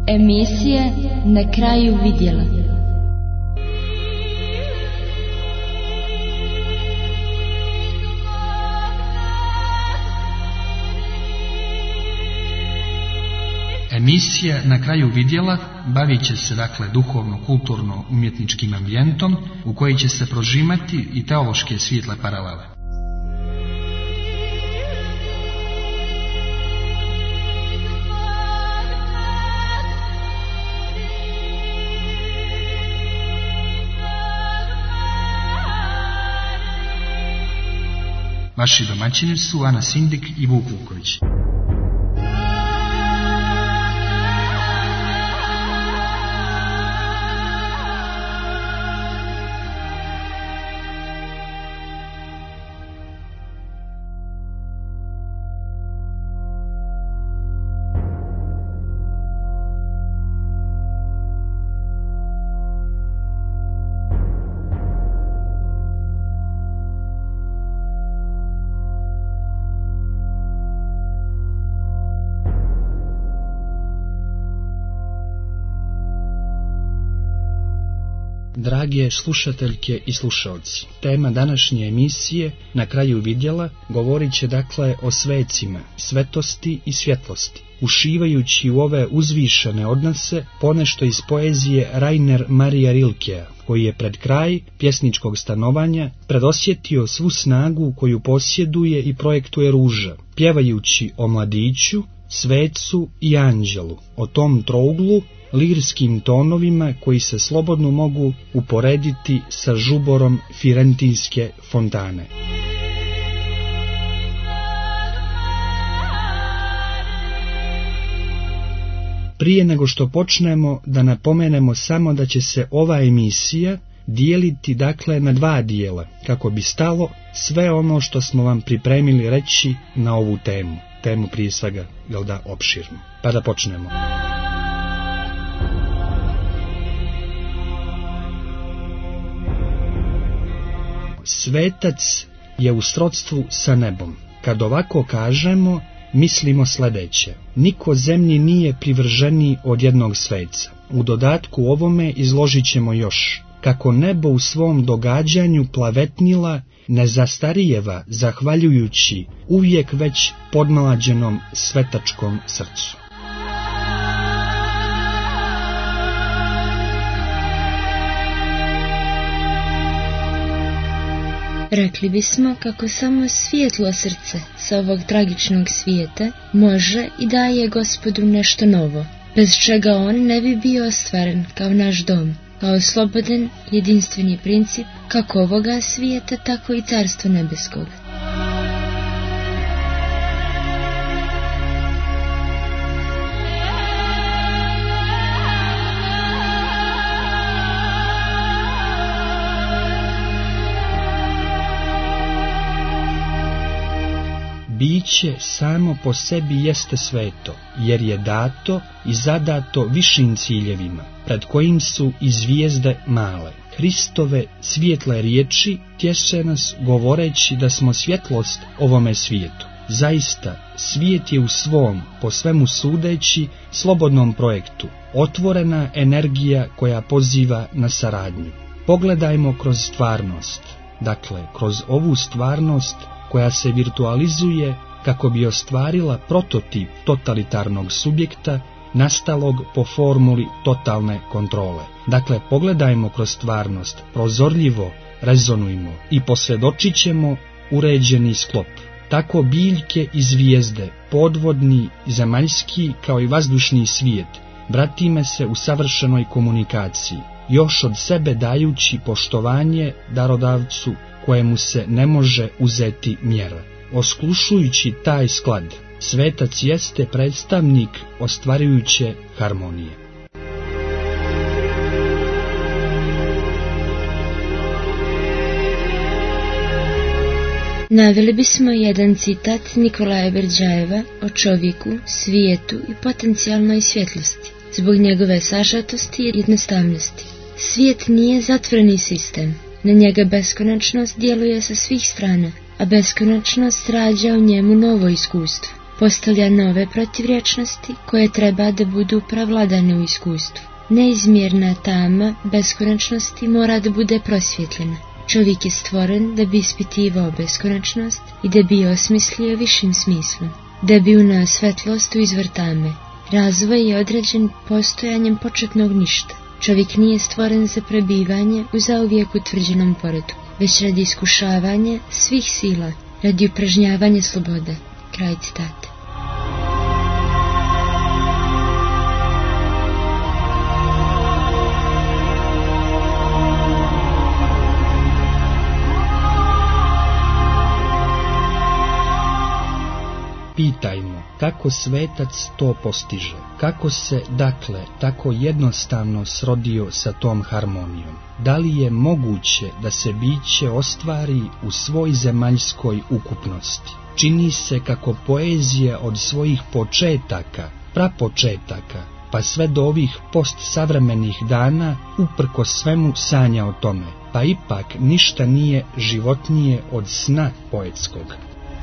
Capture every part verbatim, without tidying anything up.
Emisije Na kraju vidjela. Emisija Na kraju vidjela bavit će se dakle duhovno-kulturno-umjetničkim ambijentom u koji će se prožimati i teološke svijetle paralele. Vaši domaćini su Ana Sindik i Vuk Vuković. Drage slušateljke i slušalci, tema današnje emisije Na kraju vidjela govorit će dakle o svecima, svetosti i svjetlosti, ušivajući u ove uzvišene odnose ponešto iz poezije Rainer Maria Rilkea, koji je pred kraj pjesničkog stanovanja predosjetio svu snagu koju posjeduje i projektuje ruža, pjevajući o mladiću, svecu i anđelu, o tom trouglu, lirskim tonovima koji se slobodno mogu uporediti sa žuborom firentinske fontane. Prije nego što počnemo, da napomenemo samo da će se ova emisija dijeliti dakle na dva dijela, kako bi stalo sve ono što smo vam pripremili reći na ovu temu. Temu prije svega, jel da, opširno. Pa da počnemo. Svetac je u srodstvu sa nebom. Kad ovako kažemo, mislimo sljedeće. Niko zemlji nije privrženiji od jednog sveca. U dodatku ovome izložit ćemo još kako nebo u svom događanju plavetnila, nezastarijeva, zahvaljujući uvijek već podmlađenom svetačkom srcu. Rekli bismo kako samo svijetlo srce sa ovog tragičnog svijeta može i daje Gospodu nešto novo, bez čega on ne bi bio ostvaren kao naš dom, kao slobodan, jedinstveni princip kako ovoga svijeta, tako i carstva nebeskog. Biće samo po sebi jeste sveto, jer je dato i zadato višim ciljevima, pred kojim su i zvijezde male. Hristove svijetle riječi tješe nas govoreći da smo svjetlost ovome svijetu. Zaista, svijet je u svom, po svemu sudeći, slobodnom projektu, otvorena energija koja poziva na saradnju. Pogledajmo kroz stvarnost, dakle, kroz ovu stvarnost koja se virtualizuje kako bi ostvarila prototip totalitarnog subjekta nastalog po formuli totalne kontrole. Dakle, pogledajmo kroz stvarnost, prozorljivo rezonujmo i posvjedočit ćemo uređeni sklop. Tako biljke i zvijezde, podvodni, zemaljski kao i vazdušni svijet, bratime se u savršenoj komunikaciji, još od sebe dajući poštovanje darodavcu kojemu se ne može uzeti mjera. Osklušujući taj sklad, svetac jeste predstavnik ostvarujuće harmonije. Naveli bismo jedan citat Nikolaja Berdjajeva o čovjeku, svijetu i potencijalnoj svjetlosti, zbog njegove sažatosti i jednostavnosti. Svijet nije zatvoreni sistem. Na njega beskonačnost djeluje sa svih strana, a beskonačnost rađa u njemu novo iskustvo. Postavlja nove protivrječnosti koje treba da budu pravladane u iskustvu. Neizmjerna tama beskonačnosti mora da bude prosvjetljena. Čovjek je stvoren da bi ispitivao beskonačnost i da bi je osmislio višim smislom, da bi uneo svetlost u izvor tame. Razvoj je određen postojanjem početnog ništa. Čovjek nije stvoren za prebivanje u zauvijek utvrđenom poretku, već radi iskušavanja svih sila, radi upražnjavanja slobode. Kraj citata. Pitajmo, kako svetac to postiže, kako se, dakle, tako jednostavno srodio sa tom harmonijom. Da li je moguće da se biće ostvari u svoj zemaljskoj ukupnosti? Čini se kako poezija od svojih početaka, prapočetaka, pa sve do ovih postsavremenih dana, uprko svemu sanja o tome, pa ipak ništa nije životnije od sna poetskog.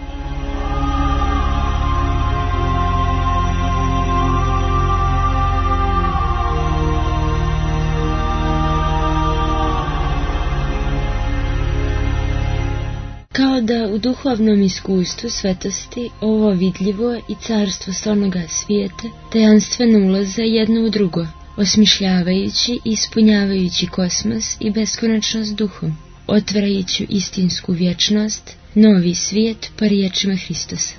Kao da u duhovnom iskustvu svetosti ovo vidljivo i carstvo stvarnoga svijeta tajanstveno ulaze jedno u drugo, osmišljavajući i ispunjavajući kosmos i beskonačnost duhom, otvarajući istinsku vječnost, novi svijet po riječima Hristosa.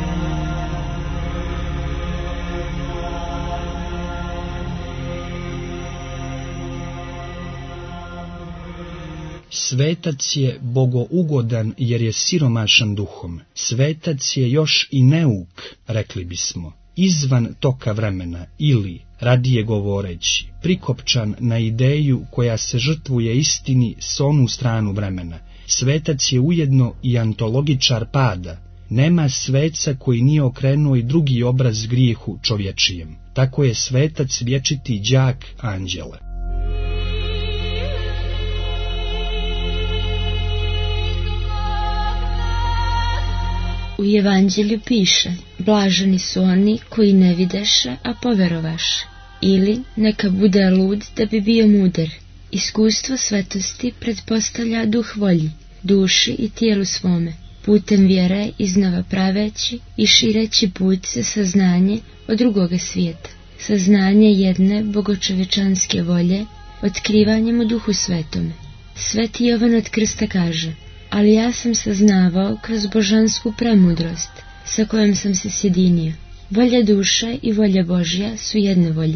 Svetac je bogougodan jer je siromašan duhom. Svetac je još i neuk, rekli bismo, izvan toka vremena ili, radije govoreći, prikopčan na ideju koja se žrtvuje istini s onu stranu vremena. Svetac je ujedno i antologičar pada. Nema sveca koji nije okrenuo i drugi obraz grijehu čovječijem. Tako je svetac vječiti đak anđela. U Evanđelju piše: blaženi su oni koji ne videše, a poverovaše. Ili neka bude lud da bi bio mudar. Iskustvo svetosti pretpostavlja duh volji, duši i tijelu svome, putem vjere iznova praveći i šireći put za saznanje od drugoga svijeta, saznanje jedne bogočovječanske volje, otkrivanjem u duhu svetome. Sveti Jovan od Krsta kaže: ali ja sam saznavao kroz božansku premudrost sa kojom sam se sjedinio. Volja duše i volja Božja su jedne volje.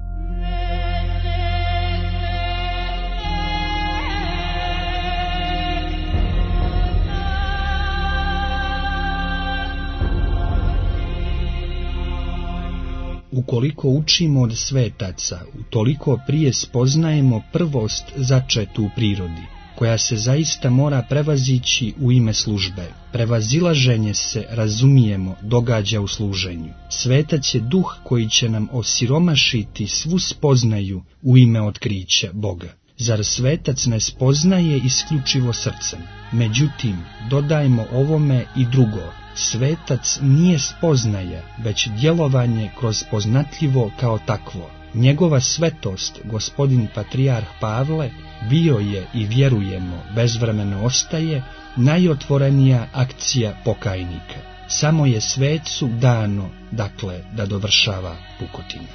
Ukoliko učimo od svetaca, utoliko prije spoznajemo prvost začetu u prirodi, koja se zaista mora prevazići u ime službe. Prevazilaženje se, razumijemo, događa u služenju. Svetac je duh koji će nam osiromašiti svu spoznaju u ime otkrića Boga. Zar svetac ne spoznaje isključivo srcem? Međutim, dodajmo ovome i drugo. Svetac nije spoznaja, već djelovanje kroz poznatljivo kao takvo. Njegova svetost, gospodin patrijarh Pavle, bio je i vjerujemo, bezvremeno ostaje, najotvorenija akcija pokajnika. Samo je svecu dano, dakle, da dovršava pukotine.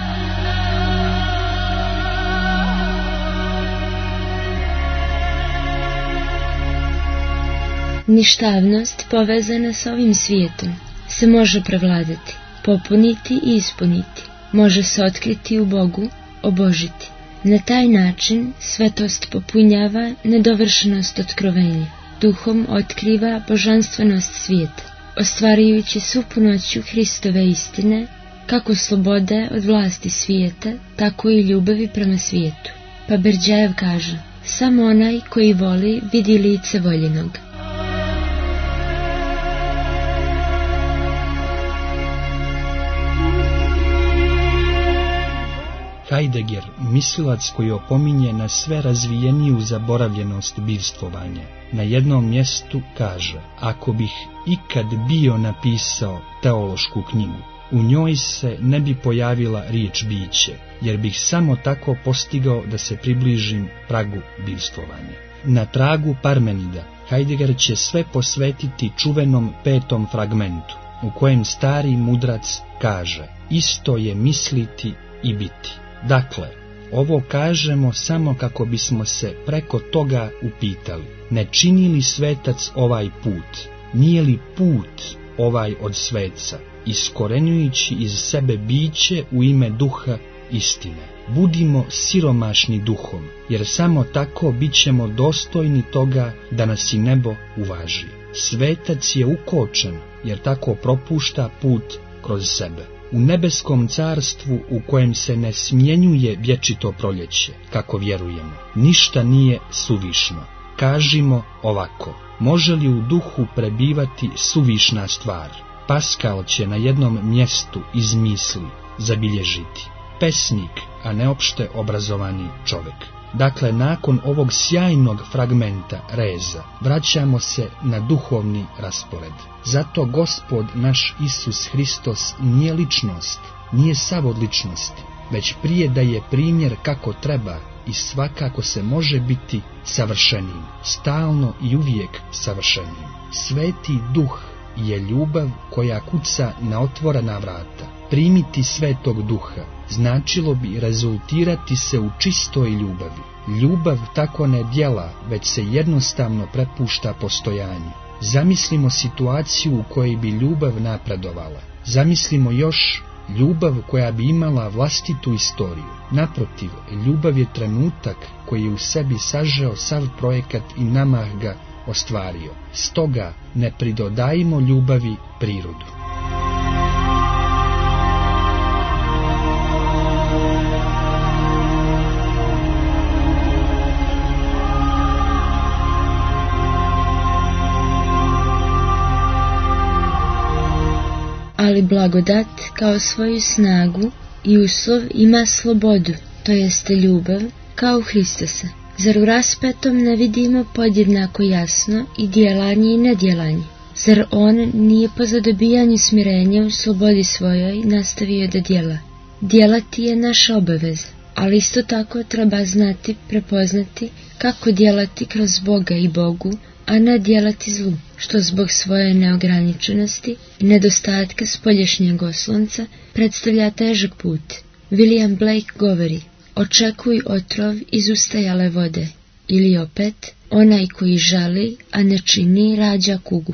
Ništavnost povezana s ovim svijetom se može prevladati, popuniti i ispuniti. Može se otkriti u Bogu, obožiti. Na taj način svetost popunjava nedovršenost otkrovenja. Duhom otkriva božanstvenost svijeta, ostvarujući svu punoću Hristove istine, kako slobode od vlasti svijeta, tako i ljubavi prema svijetu. Pa Berđajev kaže: samo onaj koji voli vidi lice voljenog. Heidegger, mislilac koji opominje na sve razvijeniju zaboravljenost bivstvovanja, na jednom mjestu kaže: ako bih ikad bio napisao teološku knjigu, u njoj se ne bi pojavila riječ biće, jer bih samo tako postigao da se približim pragu bivstvovanja. Na tragu Parmenida, Heidegger će sve posvetiti čuvenom petom fragmentu, u kojem stari mudrac kaže: isto je misliti i biti. Dakle, ovo kažemo samo kako bismo se preko toga upitali: ne čini li svetac ovaj put? Nije li put ovaj od sveca, iskorenjujući iz sebe biće u ime duha istine? Budimo siromašni duhom, jer samo tako bit ćemo dostojni toga da nas i nebo uvaži. Svetac je ukočen, jer tako propušta put kroz sebe. U nebeskom carstvu u kojem se ne smjenjuje vječito proljeće, kako vjerujemo, ništa nije suvišno. Kažimo ovako: može li u duhu prebivati suvišna stvar? Paskal će na jednom mjestu iz misli zabilježiti: pesnik, a ne opšte obrazovani čovjek. Dakle, nakon ovog sjajnog fragmenta reza, vraćamo se na duhovni raspored. Zato Gospod naš Isus Hristos nije ličnost, nije sav od ličnosti, već prije da je primjer kako treba i svakako se može biti savršenim, stalno i uvijek savršenim. Sveti duh je ljubav koja kuca na otvorena vrata. Primiti Svetog Duha značilo bi rezultirati se u čistoj ljubavi. Ljubav tako ne djela, već se jednostavno prepušta postojanju. Zamislimo situaciju u kojoj bi ljubav napredovala. Zamislimo još ljubav koja bi imala vlastitu istoriju. Naprotiv, ljubav je trenutak koji je u sebi sažeo sav projekat i namah ga ostvario. Stoga ne pridodajmo ljubavi prirodu. Ali blagodat kao svoju snagu i uslov ima slobodu, to jeste ljubav, kao Hristosa. Zar u raspetom ne vidimo podjednako jasno i djelanje i nedjelanje? Zar on nije po zadobijanju smirenja u slobodi svojoj nastavio da djela? Djelati je naša obaveza, ali isto tako treba znati, prepoznati kako djelati kroz Boga i Bogu, a ne djelati zlu, što zbog svoje neograničenosti i nedostatka spolješnjeg oslonca predstavlja težak put. William Blake govori: očekuj otrov iz ustajale vode, ili opet, onaj koji žali, a ne čini, rađa kugu.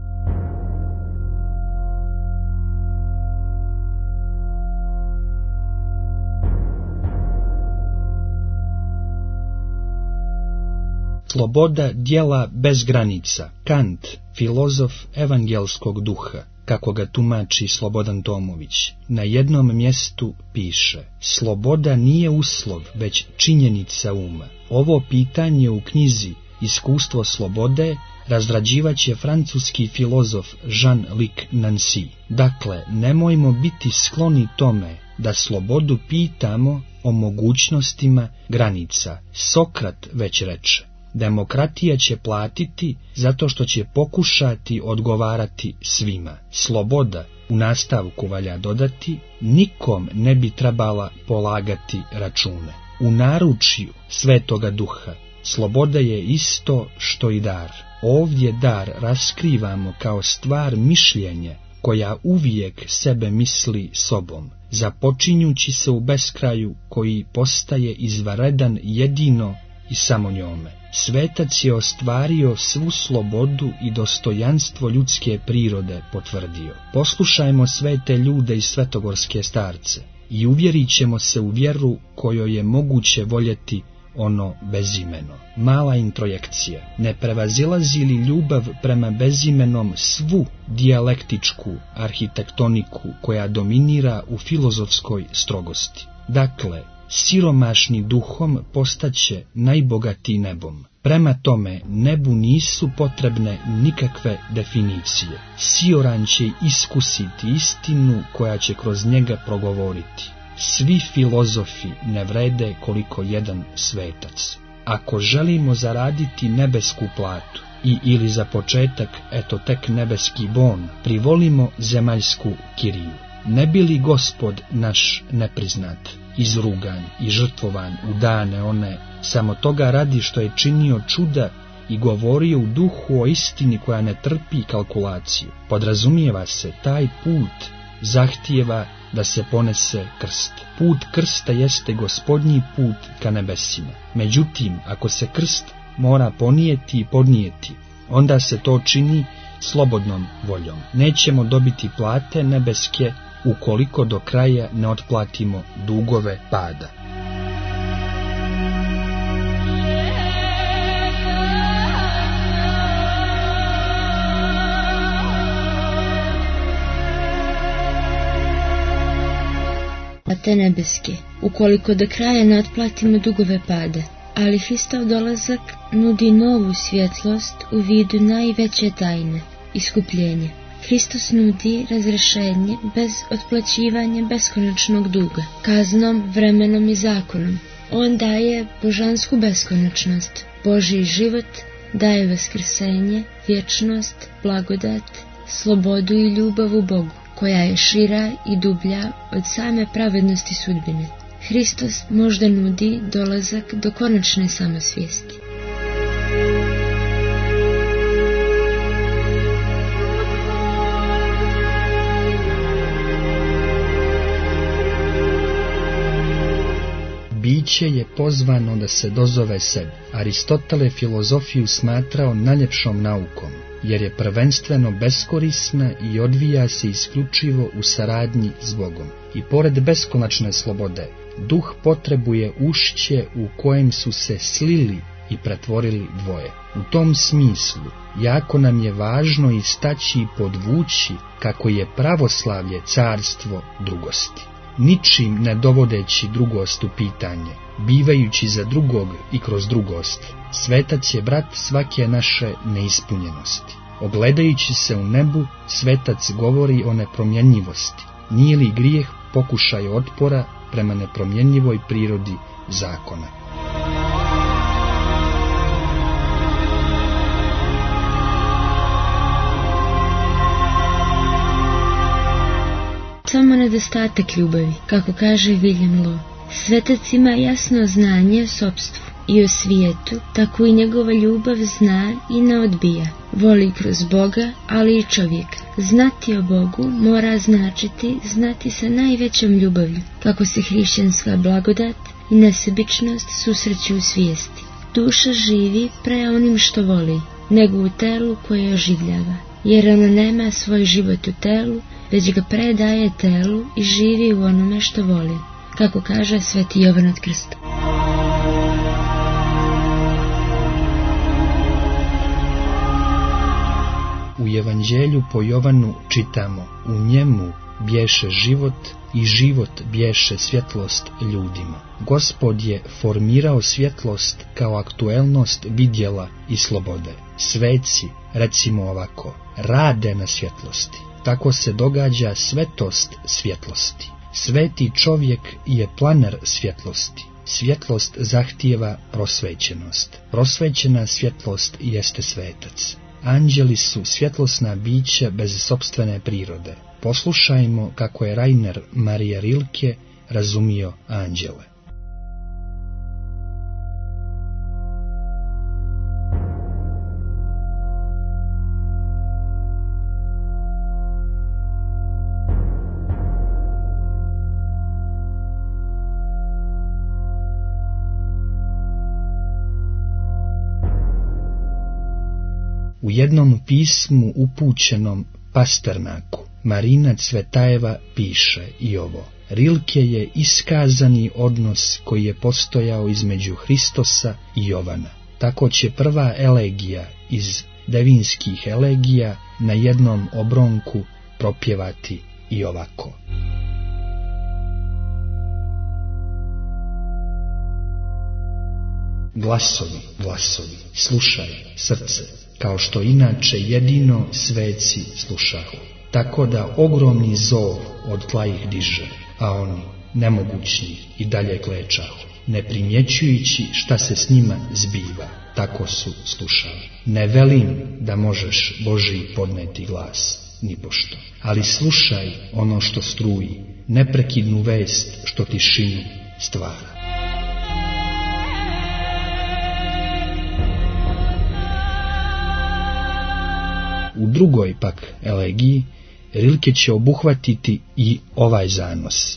Sloboda djela bez granica. Kant, filozof evangelskog duha, kako ga tumači Slobodan Tomović, na jednom mjestu piše: sloboda nije uslov, već činjenica uma. Ovo pitanje u knjizi Iskustvo slobode razrađivaće francuski filozof Jean-Luc Nancy. Dakle, nemojmo biti skloni tome da slobodu pitamo o mogućnostima granica. Sokrat već reče: demokratija će platiti zato što će pokušati odgovarati svima. Sloboda, u nastavku valja dodati, nikom ne bi trebala polagati račune. U naručju Svetoga Duha sloboda je isto što i dar. Ovdje dar raskrivamo kao stvar mišljenja koja uvijek sebe misli sobom, započinjući se u beskraju koji postaje izvanredan jedino i samo njome. Svetac je ostvario svu slobodu i dostojanstvo ljudske prirode potvrdio. Poslušajmo svete ljude i svetogorske starce i uvjerit ćemo se u vjeru kojoj je moguće voljeti ono bezimeno. Mala introjekcija. Ne prevazilazi li ljubav prema bezimenom svu dijalektičku arhitektoniku koja dominira u filozofskoj strogosti? Dakle, siromašni duhom postaće najbogatiji nebom. Prema tome, nebu nisu potrebne nikakve definicije. Sioran će iskusiti istinu koja će kroz njega progovoriti. Svi filozofi ne vrede koliko jedan svetac. Ako želimo zaraditi nebesku platu i ili za početak, eto tek nebeski bon, privolimo zemaljsku kiriju. Ne bi li Gospod naš nepriznat, izrugan i žrtvovan u dane one, samo toga radi što je činio čuda i govorio u duhu o istini koja ne trpi kalkulaciju. Podrazumijeva se, taj put zahtijeva da se ponese krst. Put krsta jeste Gospodnji put ka nebesima. Međutim, ako se krst mora ponijeti i podnijeti, onda se to čini slobodnom voljom. Nećemo dobiti plate nebeske ukoliko do kraja ne otplatimo dugove pada. Plate nebeske, ukoliko do kraja ne otplatimo dugove pada. Ali Hristov dolazak nudi novu svjetlost u vidu najveće tajne, iskupljenje. Hristos nudi razrješenje bez otplaćivanja beskonačnog duga, kaznom, vremenom i zakonom. On daje božansku beskonačnost, Božji život, daje vaskrsenje, vječnost, blagodat, slobodu i ljubav u Bogu, koja je šira i dublja od same pravednosti sudbine. Hristos možda nudi dolazak do konačne samosvijesti. Biće je pozvano da se dozove sebi. Aristotele filozofiju smatrao najljepšom naukom, jer je prvenstveno beskorisna i odvija se isključivo u saradnji s Bogom. I pored beskonačne slobode, duh potrebuje ušće u kojem su se slili i pretvorili dvoje. U tom smislu, jako nam je važno istaći i podvući kako je pravoslavlje carstvo drugosti. Ničim ne dovodeći drugost u pitanje, bivajući za drugog i kroz drugost, svetac je brat svake naše neispunjenosti. Ogledajući se u nebu, svetac govori o nepromjenjivosti. Nije li grijeh pokušaj otpora prema nepromjenjivoj prirodi zakona? Samo nedostatak ljubavi, kako kaže William Law. Svetac ima jasno znanje o sopstvu i o svijetu, tako i njegova ljubav zna i ne odbija. Voli kroz Boga, ali i čovjeka. Znati o Bogu mora značiti znati sa najvećom ljubavlju, kako se hrišćanska blagodat i nesebičnost susreću u svijesti. Duša živi pre onim što voli, nego u telu koje oživljava, jer ona nema svoj život u telu, već ga predaje telu i živi u onome što voli, kako kaže sveti Jovan od Krsta. U Evanđelju po Jovanu čitamo: u njemu bješe život i život bješe svjetlost ljudima. Gospod je formirao svjetlost kao aktuelnost vidjela i slobode. Sveci, recimo ovako, rade na svjetlosti. Tako se događa svetost svjetlosti. Sveti čovjek je planer svjetlosti. Svjetlost zahtijeva prosvećenost. Prosvećena svjetlost jeste svetac. Anđeli su svjetlosna bića bez sopstvene prirode. Poslušajmo kako je Rainer Maria Rilke razumio anđele. U jednom pismu upućenom Pasternaku, Marina Cvetajeva piše i ovo: Rilke je iskazani odnos koji je postojao između Hristosa i Jovana. Tako će prva elegija iz devinskih elegija na jednom obronku propjevati i ovako. Glasovi, glasovi, slušaj, srce, kao što inače jedino sveci slušahu. Tako da ogromni zov od tla ih diže, a oni nemogućni i dalje klečahu, ne primjećujući šta se s njima zbiva, tako su slušali. Ne velim da možeš Božji podneti glas, nipošto, ali slušaj ono što struji, neprekidnu vest što tišinu stvara. U drugoj pak elegiji Rilke će obuhvatiti i ovaj zanos.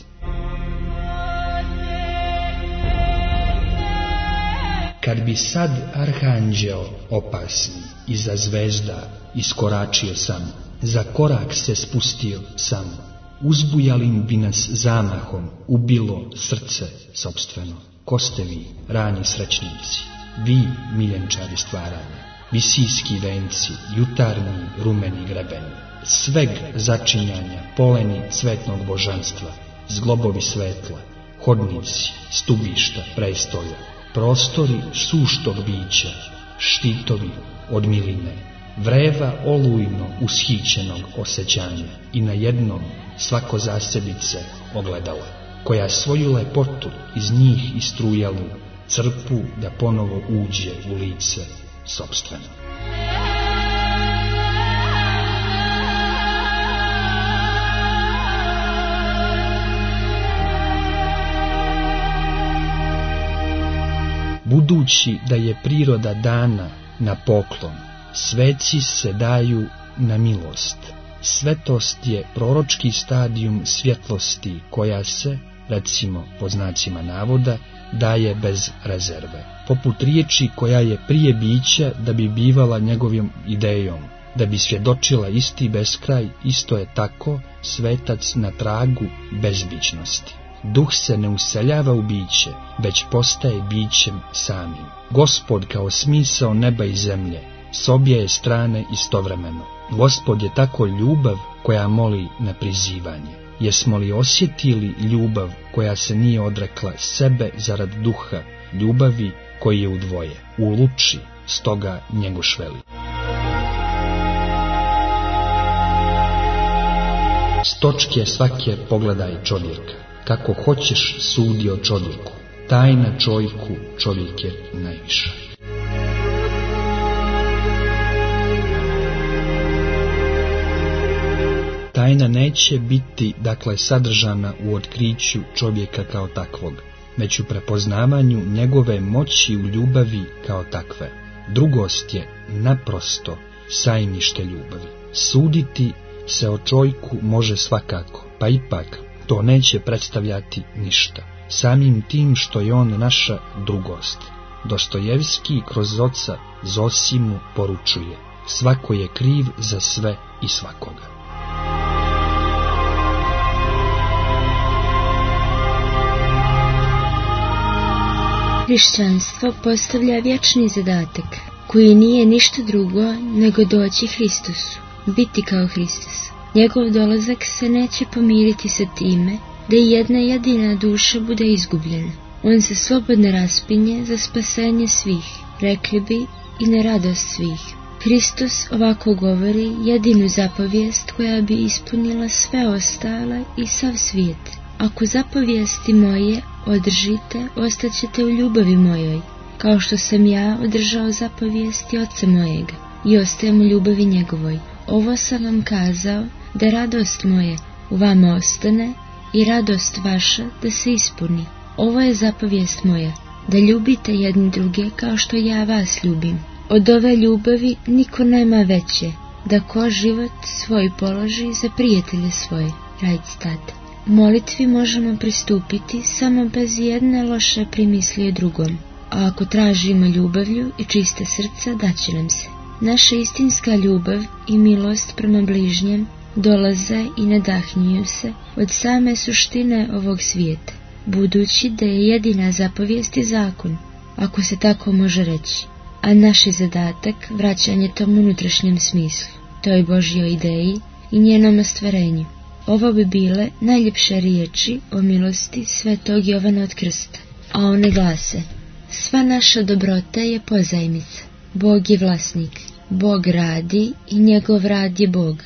Kad bi sad arhanđeo opasni iza zvezda iskoračio sam, za korak se spustio sam, uzbujalim bi nas zamahom ubilo srce sopstveno. Ko ste vi, rani srećnici, vi miljenčari stvaranja, visijski venci, jutarnji rumeni grebeni, sveg začinjanja, poleni cvetnog božanstva, zglobovi svetla, hodnici, stubišta, prestolja, prostori suštog bića, štitovi od miline, vreva olujno ushićenog osjećanja i na jednom svako zasebice ogledala, koja svoju lepotu iz njih istrujalu crpu da ponovo uđe u lice sopstveno. Budući da je priroda dana na poklon, sveci se daju na milost. Svetost je proročki stadijum svjetlosti koja se, recimo po znacima navoda, daje bez rezerve. Poput riječi koja je prije bića da bi bivala njegovim idejom, da bi svjedočila isti beskraj, isto je tako svetac na tragu bezbićnosti. Duh se ne useljava u biće, već postaje bićem samim. Gospod kao smisao neba i zemlje, s obje strane istovremeno. Gospod je tako ljubav koja moli na prizivanje. Jesmo li osjetili ljubav koja se nije odrekla sebe zarad duha, ljubavi koji je u dvoje, u luči, stoga njegoš veli. S točke svake pogledaj čovjeka, kako hoćeš sudi o čovjeku, tajna čovjeku čovjek je najviša. Tajna neće biti, dakle, sadržana u otkriću čovjeka kao takvog, već u prepoznavanju njegove moći u ljubavi kao takve. Drugost je naprosto sajmište ljubavi. Suditi se o čovjeku može svakako, pa ipak to neće predstavljati ništa. Samim tim što je on naša drugost. Dostojevski kroz oca Zosimu poručuje: svako je kriv za sve i svakoga. Hrišćanstvo postavlja vječni zadatak, koji nije ništa drugo nego doći Hristusu, biti kao Hristus. Njegov dolazak se neće pomiriti sa time da i jedna jedina duša bude izgubljena. On se slobodno raspinje za spasenje svih, rekli bi i na radost svih. Hristos ovako govori jedinu zapovijest koja bi ispunila sve ostale i sav svijet. Ako zapovijesti moje održite, ostaćete u ljubavi mojoj, kao što sam ja održao zapovijesti Oca mojega i ostajem u ljubavi njegovoj. Ovo sam vam kazao, da radost moje u vama ostane i radost vaša da se ispuni. Ovo je zapovijest moja, da ljubite jedni druge kao što ja vas ljubim. Od ove ljubavi niko nema veće, da ko život svoj položi za prijatelje svoje. Kraj citata. Molitvi možemo pristupiti samo bez jedne loše primisli o drugom, a ako tražimo ljubavlju i čiste srca, daće nam se. Naša istinska ljubav i milost prema bližnjem dolaze i nadahnjuju se od same suštine ovog svijeta, budući da je jedina zapovijest i zakon, ako se tako može reći, a naš je zadatak vraćanje tom unutrašnjem smislu, toj Božjoj ideji i njenom ostvarenju. Ovo bi bile najljepše riječi o milosti svetog Jovana od Krsta, a one glase: sva naša dobrota je pozajmica, Bog je vlasnik, Bog radi i njegov rad je Bog.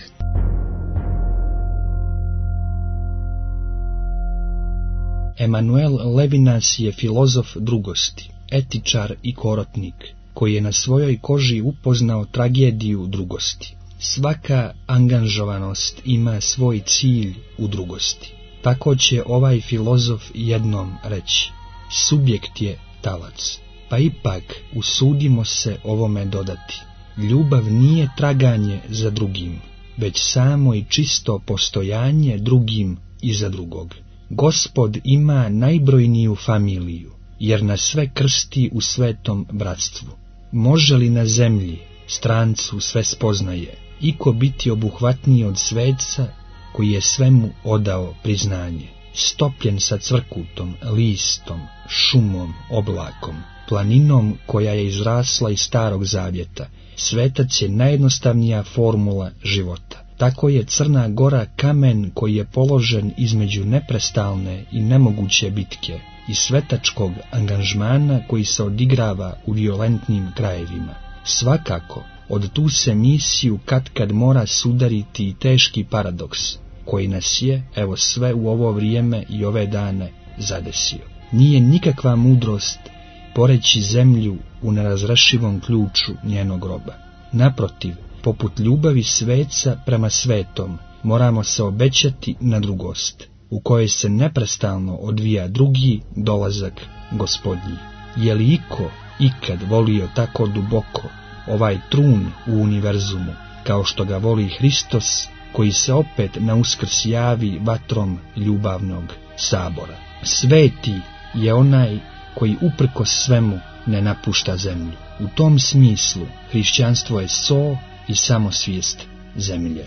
Emanuel Levinas je filozof drugosti, etičar i korotnik, koji je na svojoj koži upoznao tragediju drugosti. Svaka angažovanost ima svoj cilj u drugosti. Tako će ovaj filozof jednom reći: subjekt je talac. Pa ipak usudimo se ovome dodati: ljubav nije traganje za drugim, već samo i čisto postojanje drugim i za drugog. Gospod ima najbrojniju familiju, jer nas sve krsti u svetom bratstvu. Može li na zemlji strancu sve spoznaje, iko biti obuhvatniji od sveca koji je svemu odao priznanje, stopljen sa cvrkutom, listom, šumom, oblakom, planinom koja je izrasla iz starog zavjeta. Svetac je najjednostavnija formula života. Tako je Crna Gora kamen koji je položen između neprestalne i nemoguće bitke i svetačkog angažmana koji se odigrava u violentnim krajevima. Svakako, od tu se misiju katkad mora sudariti i teški paradoks, koji nas je, evo sve u ovo vrijeme i ove dane, zadesio. Nije nikakva mudrost poreći zemlju u nerazrešivom ključu njenog groba. Naprotiv, poput ljubavi sveca prema svetom, moramo se obećati na drugost, u kojoj se neprestalno odvija drugi dolazak Gospodnji. Je li iko ikad volio tako duboko ovaj trun u univerzumu, kao što ga voli Hristos, koji se opet na Uskrs javi vatrom ljubavnog sabora? Sveti je onaj koji uprkos svemu ne napušta zemlju. U tom smislu hrišćanstvo je so i samosvijest zemlje.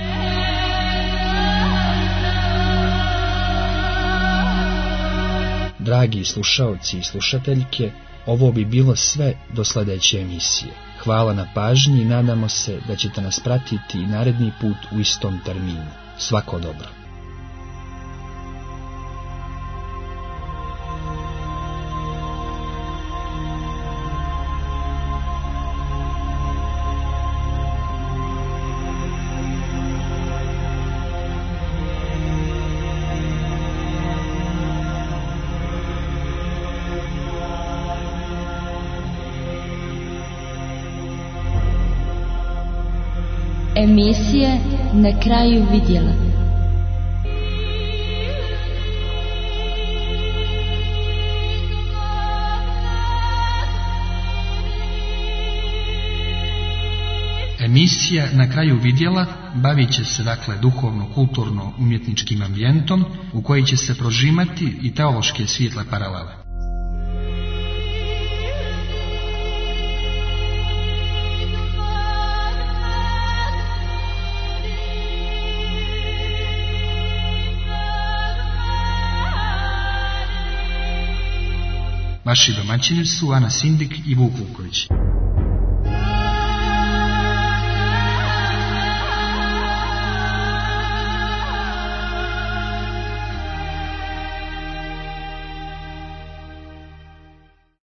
Dragi slušaoci i slušateljke, ovo bi bilo sve do sljedeće emisije. Hvala na pažnji i nadamo se da ćete nas pratiti i naredni put u istom terminu. Svako dobro. Emisije Na kraju vidjela. Emisija Na kraju vidjela bavit će se dakle duhovno-kulturno-umjetničkim ambijentom u koji će se prožimati i teološke svijetle paralele. Vaši domaćini su Ana Sindik i Vuk Vuković.